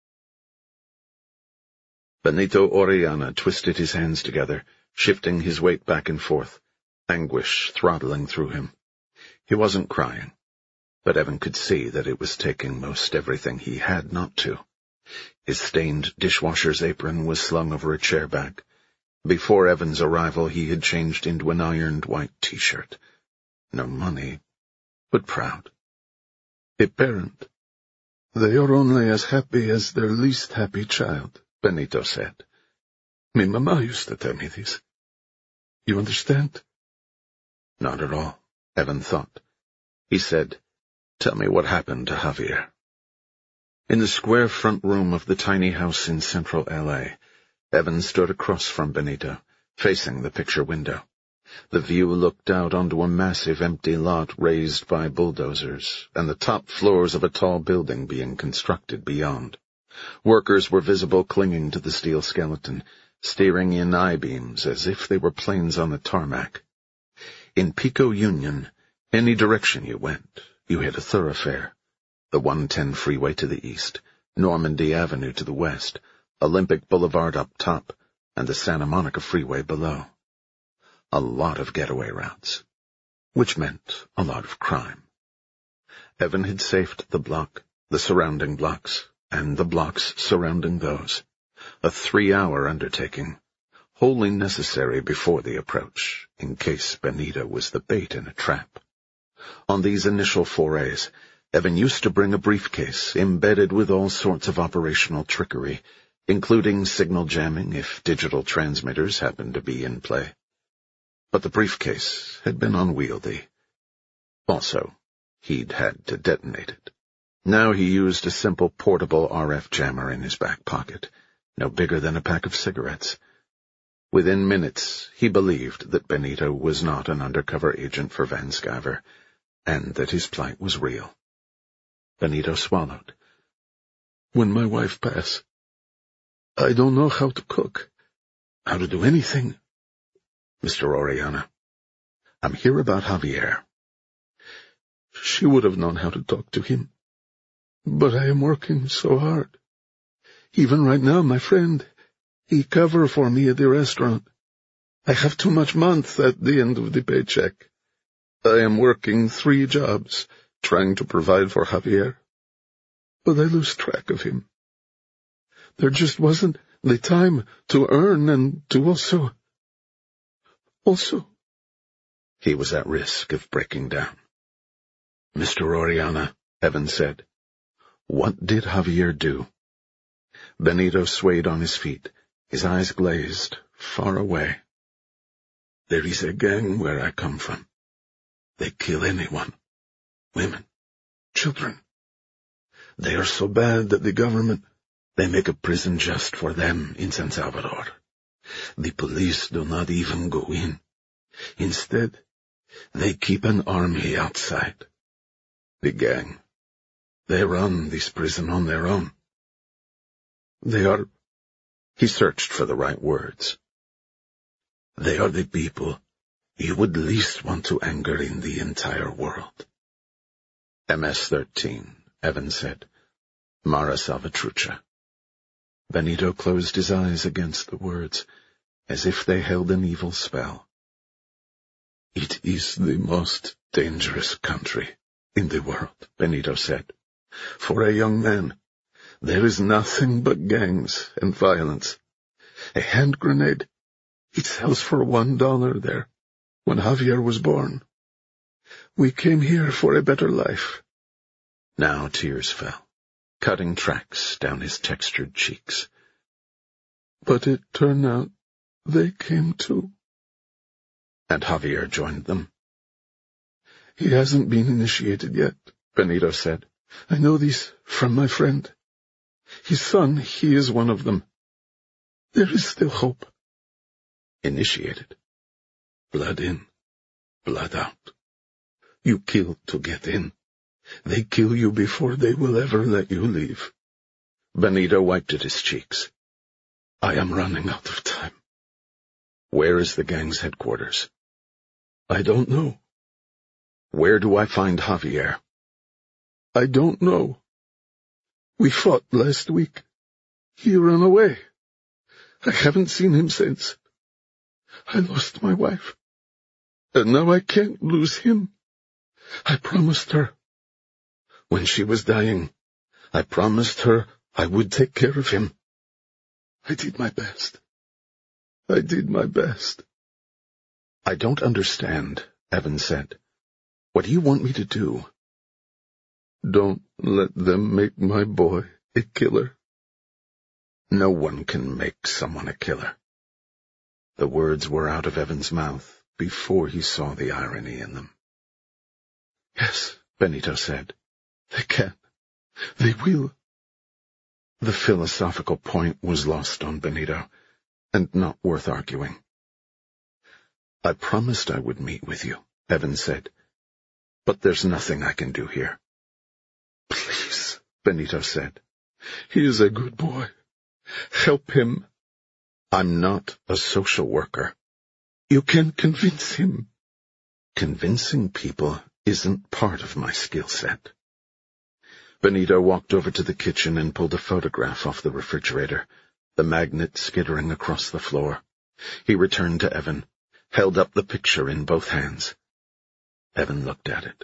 [SPEAKER 1] Benito Orellana twisted his hands together, shifting his weight back and forth, anguish throttling through him. He wasn't crying, but Evan could see that it was taking most everything he had not to. His stained dishwasher's apron was slung over a chair back. Before Evan's arrival, he had changed into an ironed white T-shirt. No money, but proud. "A parent. They are only as happy as their least happy child," Benito said. "My mama used to tell me this. You understand?" Not at all, Evan thought. He said, "Tell me what happened to Javier." In the square front room of the tiny house in central L A, Evan stood across from Benito, facing the picture window. The view looked out onto a massive empty lot raised by bulldozers, and the top floors of a tall building being constructed beyond. Workers were visible clinging to the steel skeleton, steering in I-beams as if they were planes on the tarmac. In Pico Union, any direction you went, you hit a thoroughfare. The one ten freeway to the east, Normandy Avenue to the west, Olympic Boulevard up top, and the Santa Monica Freeway below. A lot of getaway routes, which meant a lot of crime. Evan had safed the block, the surrounding blocks, and the blocks surrounding those. A three-hour undertaking, wholly necessary before the approach, in case Benito was the bait in a trap. On these initial forays, Evan used to bring a briefcase embedded with all sorts of operational trickery, including signal jamming if digital transmitters happened to be in play. But the briefcase had been unwieldy. Also, he'd had to detonate it. Now he used a simple portable R F jammer in his back pocket, no bigger than a pack of cigarettes. Within minutes, he believed that Benito was not an undercover agent for Van Sciver, and that his plight was real. Benito swallowed.
[SPEAKER 2] When my wife passed, I don't know how to cook, how to do anything.
[SPEAKER 1] Mister Orellana, I'm here about Javier.
[SPEAKER 2] She would have known how to talk to him. But I am working so hard. Even right now, my friend, he cover for me at the restaurant. I have too much month at the end of the paycheck. I am working three jobs, trying to provide for Javier. But I lose track of him. There just wasn't the time to earn and to also... Also...
[SPEAKER 1] He was at risk of breaking down. Mister Orellana, Evan said, what did Javier do? Benito swayed on his feet, his eyes glazed, far away.
[SPEAKER 2] There is a gang where I come from. They kill anyone. Women. Children. They are so bad that the government, they make a prison just for them in San Salvador. The police do not even go in. Instead, they keep an army outside. The gang, they run this prison on their own. They are...
[SPEAKER 1] He searched for the right words.
[SPEAKER 2] They are the people you would least want to anger in the entire world.
[SPEAKER 1] M S thirteen, Evan said. Mara Salvatrucha. Benito closed his eyes against the words, as if they held an evil spell.
[SPEAKER 2] It is the most dangerous country in the world, Benito said. For a young man, there is nothing but gangs and violence. A hand grenade, it sells for one dollar there, when Javier was born. We came here for a better life.
[SPEAKER 1] Now tears fell, cutting tracks down his textured cheeks.
[SPEAKER 2] But it turned out they came too.
[SPEAKER 1] And Javier joined them.
[SPEAKER 2] He hasn't been initiated yet, Benito said. I know this from my friend. His son, he is one of them. There is still hope.
[SPEAKER 1] Initiated?
[SPEAKER 2] Blood in, blood out. You kill to get in. They kill you before they will ever let you leave.
[SPEAKER 1] Benito wiped at his cheeks.
[SPEAKER 2] I am running out of time.
[SPEAKER 1] Where is the gang's headquarters?
[SPEAKER 2] I don't know.
[SPEAKER 1] Where do I find Javier?
[SPEAKER 2] I don't know. We fought last week. He ran away. I haven't seen him since. I lost my wife. And now I can't lose him. I promised her. When she was dying, I promised her I would take care of him. I did my best. I did my best.
[SPEAKER 1] I don't understand, Evan said. What do you want me to do?
[SPEAKER 2] Don't let them make my boy a killer.
[SPEAKER 1] No one can make someone a killer. The words were out of Evan's mouth before he saw the irony in them.
[SPEAKER 2] Yes, Benito said. They can. They will.
[SPEAKER 1] The philosophical point was lost on Benito, and not worth arguing. I promised I would meet with you, Evan said, but there's nothing I can do here.
[SPEAKER 2] Please, Benito said. He is a good boy. Help him.
[SPEAKER 1] I'm not a social worker.
[SPEAKER 2] You can convince him.
[SPEAKER 1] Convincing people isn't part of my skill set. Benito walked over to the kitchen and pulled a photograph off the refrigerator, the magnet skittering across the floor. He returned to Evan, held up the picture in both hands. Evan looked at it.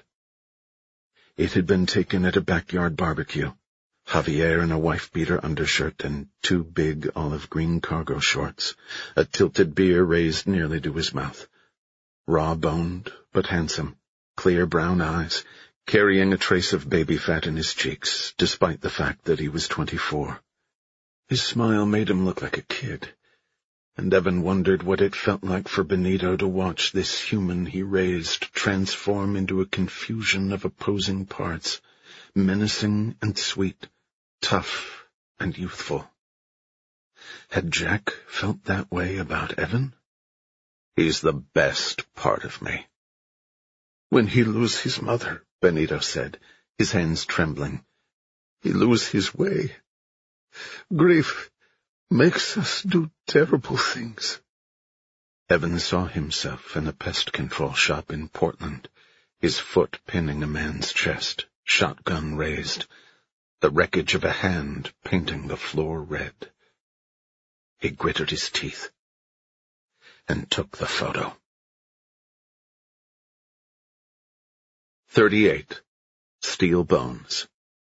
[SPEAKER 1] It had been taken at a backyard barbecue. Javier in a wife-beater undershirt and two big olive-green cargo shorts, a tilted beer raised nearly to his mouth. Raw-boned, but handsome, clear brown eyes, carrying a trace of baby fat in his cheeks, despite the fact that he was twenty-four. His smile made him look like a kid, and Evan wondered what it felt like for Benito to watch this human he raised transform into a confusion of opposing parts, menacing and sweet, tough and youthful. Had Jack felt that way about Evan? He's the best part of me.
[SPEAKER 2] When he lose his mother, Benito said, his hands trembling, he lose his way. Grief makes us do terrible things.
[SPEAKER 1] Evan saw himself in a pest control shop in Portland, his foot pinning a man's chest, shotgun raised, the wreckage of a hand painting the floor red. He gritted his teeth and took the photo. thirty-eight. Steel Bones.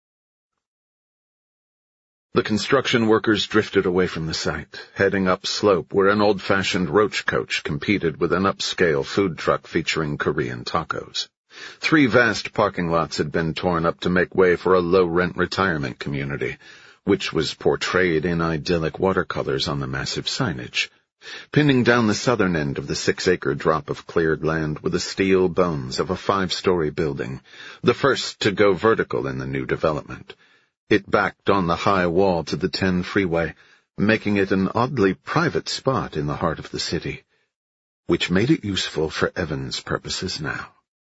[SPEAKER 1] The construction workers drifted away from the site, heading up slope where an old-fashioned roach coach competed with an upscale food truck featuring Korean tacos. Three vast parking lots had been torn up to make way for a low-rent retirement community, which was portrayed in idyllic watercolors on the massive signage. Pinning down the southern end of the six-acre drop of cleared land were the steel bones of a five-story building, the first to go vertical in the new development. It backed on the high wall to the ten freeway, making it an oddly private spot in the heart of the city, which made it useful for Evan's purposes now.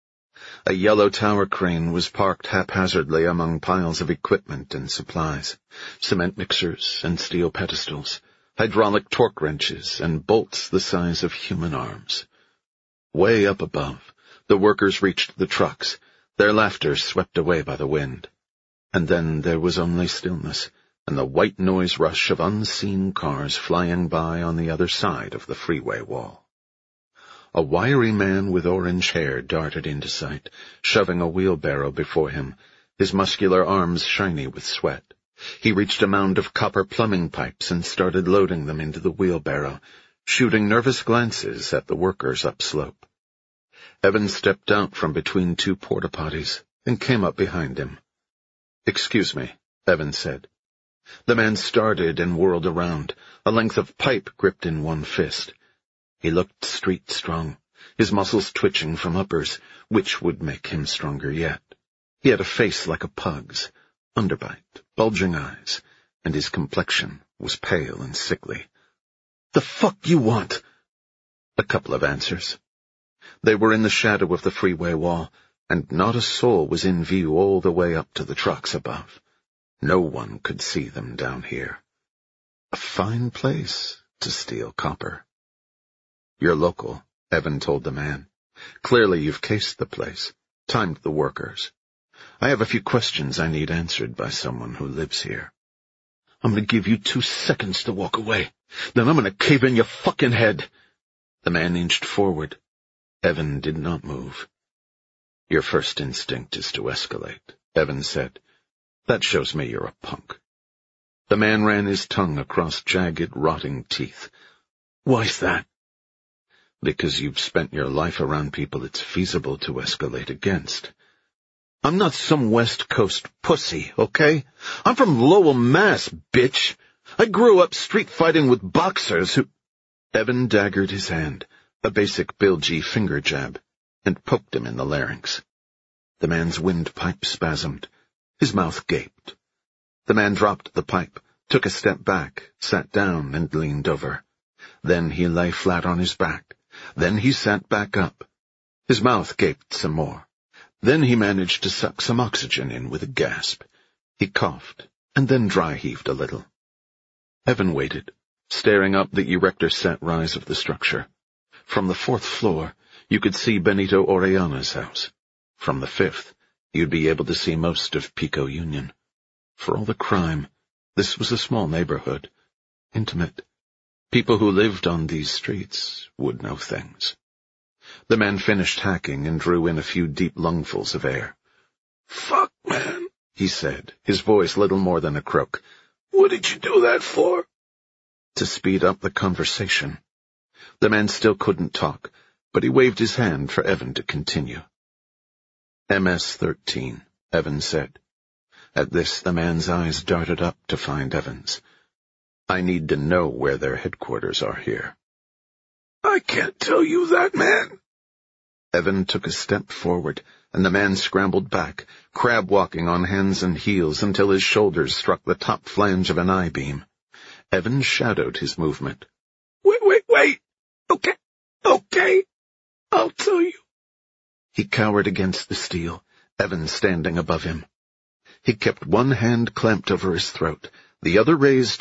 [SPEAKER 1] A yellow tower crane was parked haphazardly among piles of equipment and supplies, cement mixers and steel pedestals, hydraulic torque wrenches and bolts the size of human arms. Way up above, the workers reached the trucks, their laughter swept away by the wind. And then there was only stillness, and the white noise rush of unseen cars flying by on the other side of the freeway wall. A wiry man with orange hair darted into sight, shoving a wheelbarrow before him, his muscular arms shiny with sweat. He reached a mound of copper plumbing pipes and started loading them into the wheelbarrow, shooting nervous glances at the workers upslope. Evan stepped out from between two porta-potties and came up behind him. "Excuse me," Evan said. The man started and whirled around, a length of pipe gripped in one fist. He looked street-strong, his muscles twitching from uppers, which would make him stronger yet. He had a face like a pug's, underbite, bulging eyes, and his complexion was pale and sickly. "The fuck you want?" A couple of answers. They were in the shadow of the freeway wall, and not a soul was in view all the way up to the trucks above. No one could see them down here. A fine place to steal copper. "You're local," Evan told the man. "Clearly you've cased the place, timed the workers. I have a few questions I need answered by someone who lives here."
[SPEAKER 2] "I'm going to give you two seconds to walk away. Then I'm going to cave in your fucking head."
[SPEAKER 1] The man inched forward. Evan did not move. "Your first instinct is to escalate," Evan said. "That shows me you're a punk." The man ran his tongue across jagged, rotting teeth.
[SPEAKER 2] "Why's that?"
[SPEAKER 1] "Because you've spent your life around people it's feasible to escalate against."
[SPEAKER 2] "I'm not some West Coast pussy, okay? I'm from Lowell, Mass, bitch. I grew up street fighting with boxers who—"
[SPEAKER 1] Evan daggered his hand, a basic Bill G finger jab, and poked him in the larynx. The man's windpipe spasmed. His mouth gaped. The man dropped the pipe, took a step back, sat down, and leaned over. Then he lay flat on his back. Then he sat back up. His mouth gaped some more. Then he managed to suck some oxygen in with a gasp. He coughed, and then dry-heaved a little. Evan waited, staring up the erector-set rise of the structure. From the fourth floor, you could see Benito Orellana's house. From the fifth, you'd be able to see most of Pico Union. For all the crime, this was a small neighborhood, intimate. People who lived on these streets would know things. The man finished hacking and drew in a few deep lungfuls of air.
[SPEAKER 2] "Fuck, man,"
[SPEAKER 1] he said, his voice little more than a croak.
[SPEAKER 2] "What did you do that for?"
[SPEAKER 1] To speed up the conversation. The man still couldn't talk, but he waved his hand for Evan to continue. M S thirteen, Evan said. At this, the man's eyes darted up to find Evan's. "I need to know where their headquarters are here."
[SPEAKER 2] "I can't tell you that, man."
[SPEAKER 1] Evan took a step forward, and the man scrambled back, crab-walking on hands and heels until his shoulders struck the top flange of an I-beam. Evan shadowed his movement.
[SPEAKER 2] Wait, wait, wait! Okay, okay, I'll tell you.
[SPEAKER 1] He cowered against the steel, Evan standing above him. He kept one hand clamped over his throat, the other raised